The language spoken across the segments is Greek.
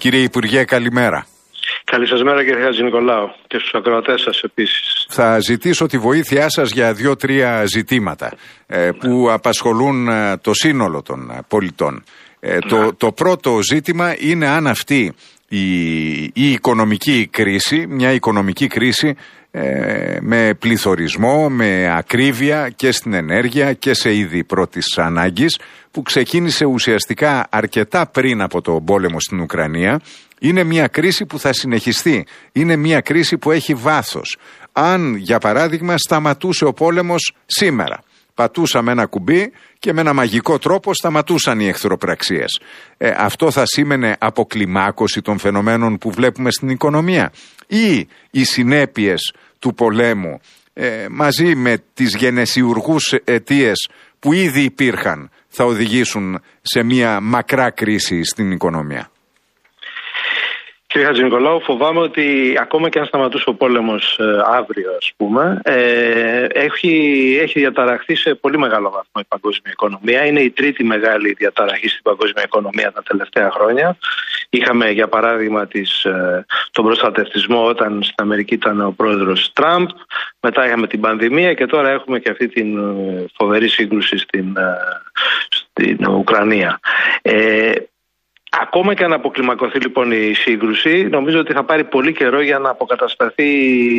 Κύριε Υπουργέ, καλημέρα. Καλή σας μέρα, κύριε Χατζηνικολάου, και στους ακροατές σας επίσης. Θα ζητήσω τη βοήθειά σας για 2-3 ζητήματα που απασχολούν το σύνολο των πολιτών. Το πρώτο ζήτημα είναι αν αυτή η οικονομική κρίση, μια οικονομική κρίση με πληθωρισμό, με ακρίβεια και στην ενέργεια και σε είδη πρώτης ανάγκης, που ξεκίνησε ουσιαστικά αρκετά πριν από τον πόλεμο στην Ουκρανία, είναι μια κρίση που θα συνεχιστεί. Είναι μια κρίση που έχει βάθος. Αν, για παράδειγμα, σταματούσε ο πόλεμος σήμερα, πατούσαμε ένα κουμπί και με ένα μαγικό τρόπο σταματούσαν οι εχθροπραξίες. Αυτό θα σήμαινε αποκλιμάκωση των φαινομένων που βλέπουμε στην οικονομία, ή οι συνέπειες του πολέμου μαζί με τις γενεσιουργούς αιτίες που ήδη υπήρχαν θα οδηγήσουν σε μια μακρά κρίση στην οικονομία? Κύριε Χατζηνικολάου, φοβάμαι ότι ακόμα και αν σταματούσε ο πόλεμος αύριο, ας πούμε, έχει διαταραχθεί σε πολύ μεγάλο βαθμό η παγκόσμια οικονομία. Είναι η τρίτη μεγάλη διαταραχή στην παγκόσμια οικονομία τα τελευταία χρόνια. Είχαμε, για παράδειγμα, τον προστατευτισμό όταν στην Αμερική ήταν ο πρόεδρος Τραμπ. Μετά είχαμε την πανδημία και τώρα έχουμε και αυτή την φοβερή σύγκρουση στην Ουκρανία. Ακόμα και αν αποκλιμακωθεί λοιπόν η σύγκρουση, νομίζω ότι θα πάρει πολύ καιρό για να αποκατασταθεί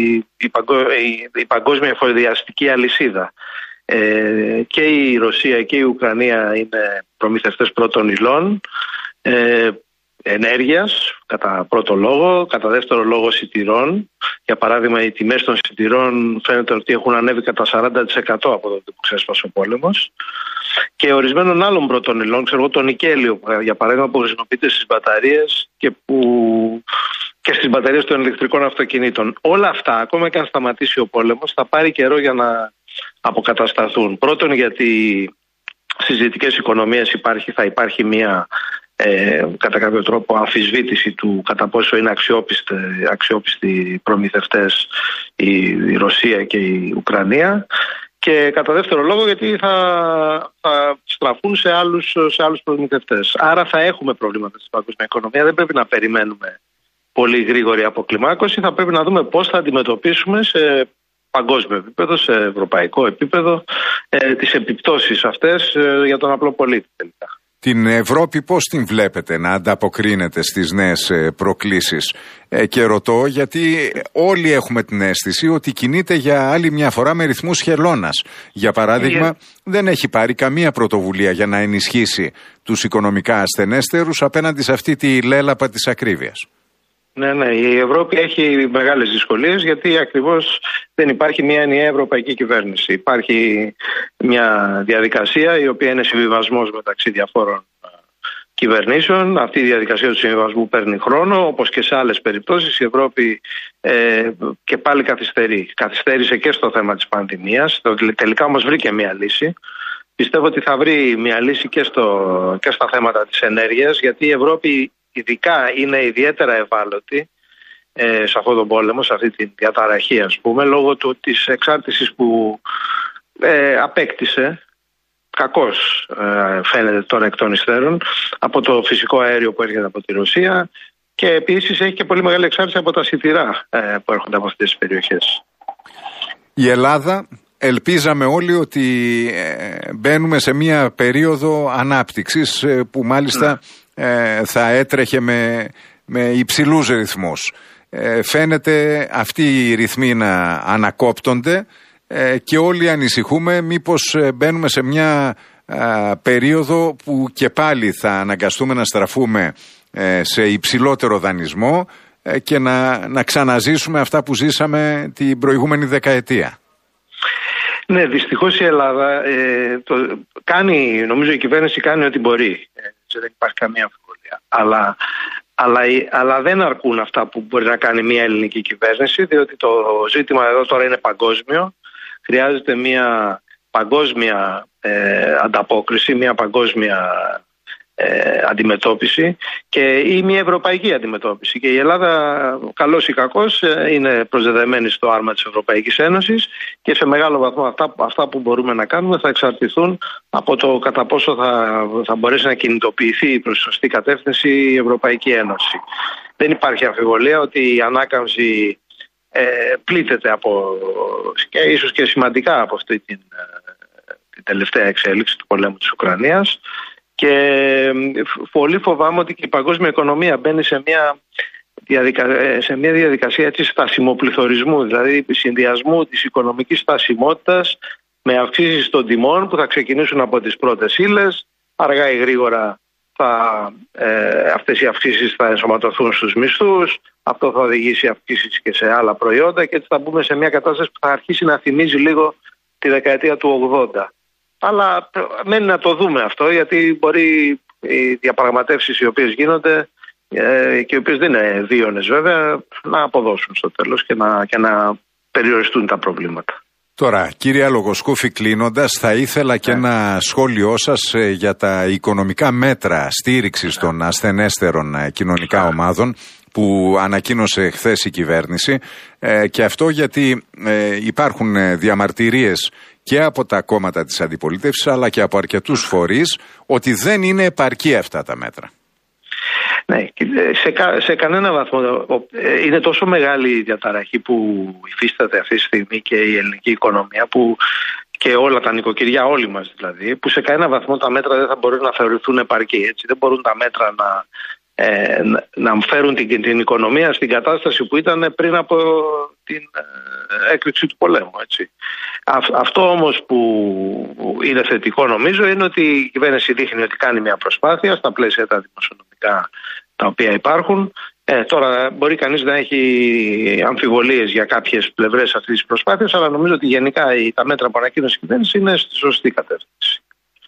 η παγκόσμια εφοδιαστική αλυσίδα. Και η Ρωσία και η Ουκρανία είναι προμηθευτές πρώτων υλών, ενέργειας κατά πρώτο λόγο, κατά δεύτερο λόγο σιτηρών. Για παράδειγμα, οι τιμές των σιτηρών φαίνεται ότι έχουν ανέβει κατά 40% από τότε που ξέσπασε ο πόλεμος. Και ορισμένων άλλων πρώτων υλών, ξέρω εγώ, το νικέλιο, για παράδειγμα, που χρησιμοποιείται στις μπαταρίες και στις μπαταρίες των ηλεκτρικών αυτοκινήτων. Όλα αυτά, ακόμα και αν σταματήσει ο πόλεμος, θα πάρει καιρό για να αποκατασταθούν. Πρώτον, γιατί στις δυτικές οικονομίες θα υπάρχει μια κατά κάποιο τρόπο αμφισβήτηση του κατά πόσο είναι αξιόπιστοι προμηθευτές η Ρωσία και η Ουκρανία. Και κατά δεύτερο λόγο, γιατί θα στραφούν σε άλλους προμηθευτές. Άρα θα έχουμε προβλήματα στην παγκόσμια οικονομία. Δεν πρέπει να περιμένουμε πολύ γρήγορη αποκλιμάκωση. Θα πρέπει να δούμε πώς θα αντιμετωπίσουμε σε παγκόσμιο επίπεδο, σε ευρωπαϊκό επίπεδο, τις επιπτώσεις αυτές για τον απλό πολίτη τελικά. Την Ευρώπη πώς την βλέπετε να ανταποκρίνεται στις νέες προκλήσεις? Και ρωτώ γιατί όλοι έχουμε την αίσθηση ότι κινείται για άλλη μια φορά με ρυθμούς χελώνας. Για παράδειγμα, δεν έχει πάρει καμία πρωτοβουλία για να ενισχύσει τους οικονομικά ασθενέστερους απέναντι σε αυτή τη λέλαπα της ακρίβειας. Ναι, η Ευρώπη έχει μεγάλες δυσκολίες γιατί ακριβώς δεν υπάρχει μια ενιαία ευρωπαϊκή κυβέρνηση. Υπάρχει μια διαδικασία η οποία είναι συμβιβασμός μεταξύ διαφόρων κυβερνήσεων. Αυτή η διαδικασία του συμβιβασμού παίρνει χρόνο, όπως και σε άλλες περιπτώσεις. Η Ευρώπη και πάλι καθυστερεί. Καθυστέρησε και στο θέμα της πανδημίας. Τελικά όμως βρήκε μια λύση. Πιστεύω ότι θα βρει μια λύση και στα θέματα της ενέργειας, γιατί η Ευρώπη ειδικά είναι ιδιαίτερα ευάλωτη σε αυτόν τον πόλεμο, σε αυτή τη διαταραχή, ας πούμε, λόγω της εξάρτησης που απέκτησε, κακώς φαίνεται τώρα εκ των υστέρων, από το φυσικό αέριο που έρχεται από τη Ρωσία, και επίσης έχει και πολύ μεγάλη εξάρτηση από τα σιτηρά που έρχονται από αυτές τις περιοχές. Η Ελλάδα, ελπίζαμε όλοι ότι μπαίνουμε σε μια περίοδο ανάπτυξης που μάλιστα θα έτρεχε με υψηλούς ρυθμούς. Φαίνεται αυτοί οι ρυθμοί να ανακόπτονται και όλοι ανησυχούμε μήπως μπαίνουμε σε μια περίοδο που και πάλι θα αναγκαστούμε να στραφούμε σε υψηλότερο δανεισμό και να ξαναζήσουμε αυτά που ζήσαμε την προηγούμενη δεκαετία. Ναι, δυστυχώς η Ελλάδα νομίζω η κυβέρνηση κάνει ό,τι μπορεί. Δεν υπάρχει καμία αμφιβολία. Αλλά δεν αρκούν αυτά που μπορεί να κάνει μια ελληνική κυβέρνηση, διότι το ζήτημα εδώ τώρα είναι παγκόσμιο. Χρειάζεται μια παγκόσμια ανταπόκριση, μια παγκόσμια αντιμετώπιση ή μια ευρωπαϊκή αντιμετώπιση. Και η Ελλάδα, καλώς ή κακώς, είναι προσδεδεμένη στο άρμα της Ευρωπαϊκής Ένωσης και σε μεγάλο βαθμό αυτά που μπορούμε να κάνουμε θα εξαρτηθούν από το κατά πόσο θα μπορέσει να κινητοποιηθεί προς σωστή κατεύθυνση η Ευρωπαϊκή Ένωση. Δεν υπάρχει αμφιβολία ότι η ανάκαμψη πλήττεται και ίσως και σημαντικά από αυτή την τελευταία εξέλιξη του πολέμου της Ουκρανίας. Και πολύ φοβάμαι ότι και η παγκόσμια οικονομία μπαίνει σε μια διαδικασία στασιμοπληθωρισμού, δηλαδή συνδυασμού της οικονομικής στασιμότητας με αυξήσεις των τιμών που θα ξεκινήσουν από τις πρώτες ύλες. Αργά ή γρήγορα αυτές οι αυξήσεις θα ενσωματωθούν στους μισθούς, αυτό θα οδηγήσει αυξήσεις και σε άλλα προϊόντα και έτσι θα μπούμε σε μια κατάσταση που θα αρχίσει να θυμίζει λίγο τη δεκαετία του 80. Αλλά μένει να το δούμε αυτό, γιατί μπορεί οι διαπραγματεύσεις οι οποίες γίνονται και οι οποίες δεν είναι δίωνες βέβαια να αποδώσουν στο τέλος και να περιοριστούν τα προβλήματα. Τώρα, κύριε Λογοσκούφη, κλείνοντας, θα ήθελα και ένα σχόλιο σας για τα οικονομικά μέτρα στήριξης των ασθενέστερων κοινωνικά ομάδων που ανακοίνωσε χθες η κυβέρνηση, και αυτό γιατί υπάρχουν διαμαρτυρίες και από τα κόμματα της αντιπολίτευσης αλλά και από αρκετούς φορείς ότι δεν είναι επαρκή αυτά τα μέτρα. Ναι, σε κανένα βαθμό είναι τόσο μεγάλη η διαταραχή που υφίσταται αυτή τη στιγμή και η ελληνική οικονομία που και όλα τα νοικοκυριά, όλοι μας δηλαδή, που σε κανένα βαθμό τα μέτρα δεν θα μπορούν να θεωρηθούν επαρκή. Έτσι. Δεν μπορούν τα μέτρα να φέρουν την οικονομία στην κατάσταση που ήταν πριν από την έκρηξη του πολέμου. Έτσι. Αυτό όμως που είναι θετικό νομίζω είναι ότι η κυβέρνηση δείχνει ότι κάνει μια προσπάθεια στα πλαίσια τα δημοσιονομικά τα οποία υπάρχουν. Τώρα μπορεί κανείς να έχει αμφιβολίες για κάποιες πλευρές αυτής της προσπάθειας, αλλά νομίζω ότι γενικά τα μέτρα που ανακοίνωσε η κυβέρνηση είναι στη σωστή κατεύθυνση.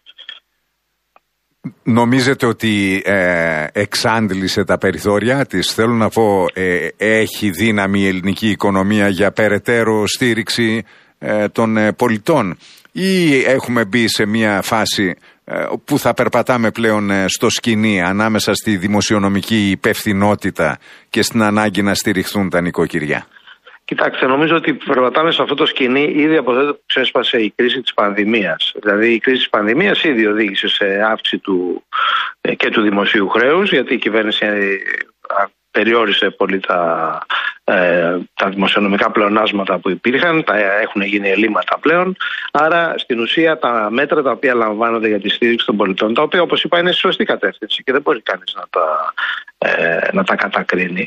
Νομίζετε ότι εξάντλησε τα περιθώρια της? Θέλω να πω, έχει δύναμη η ελληνική οικονομία για περαιτέρω στήριξη των πολιτών, ή έχουμε μπει σε μια φάση που θα περπατάμε πλέον στο σκηνή ανάμεσα στη δημοσιονομική υπευθυνότητα και στην ανάγκη να στηριχθούν τα νοικοκυριά? Κοιτάξτε, νομίζω ότι περπατάμε σε αυτό το σκηνή ήδη από τότε που ξέσπασε η κρίση της πανδημίας. Δηλαδή η κρίση της πανδημίας ήδη οδήγησε σε αύξηση και του δημοσίου χρέους, γιατί η κυβέρνηση περιόρισε πολύ τα δημοσιονομικά πλεονάσματα που υπήρχαν, έχουν γίνει ελλείμματα πλέον. Άρα στην ουσία τα μέτρα τα οποία λαμβάνονται για τη στήριξη των πολιτών, τα οποία όπως είπα είναι στη σωστή κατεύθυνση και δεν μπορεί κανείς να τα κατακρίνει,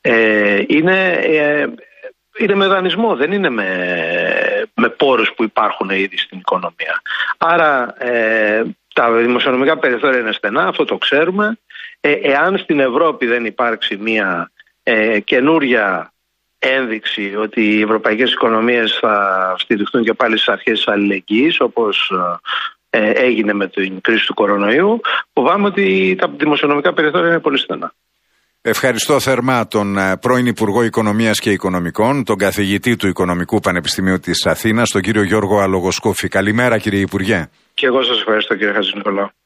είναι με δανεισμό, δεν είναι με πόρους που υπάρχουν ήδη στην οικονομία. Άρα τα δημοσιονομικά περιθώρια είναι στενά, αυτό το ξέρουμε. Εάν στην Ευρώπη δεν υπάρξει μια καινούρια ένδειξη ότι οι ευρωπαϊκές οικονομίες θα στηριχθούν και πάλι στις αρχές της αλληλεγγύης, όπως έγινε με την κρίση του κορονοϊού, φοβάμαι ότι τα δημοσιονομικά περιθώρια είναι πολύ στενά. Ευχαριστώ θερμά τον πρώην Υπουργό Οικονομίας και Οικονομικών, τον καθηγητή του Οικονομικού Πανεπιστημίου της Αθήνας, τον κύριο Γιώργο Αλογοσκούφη. Καλημέρα, κύριε Υπουργέ. Και εγώ σας ευχαριστώ, κύριε Χατζηνικολάου.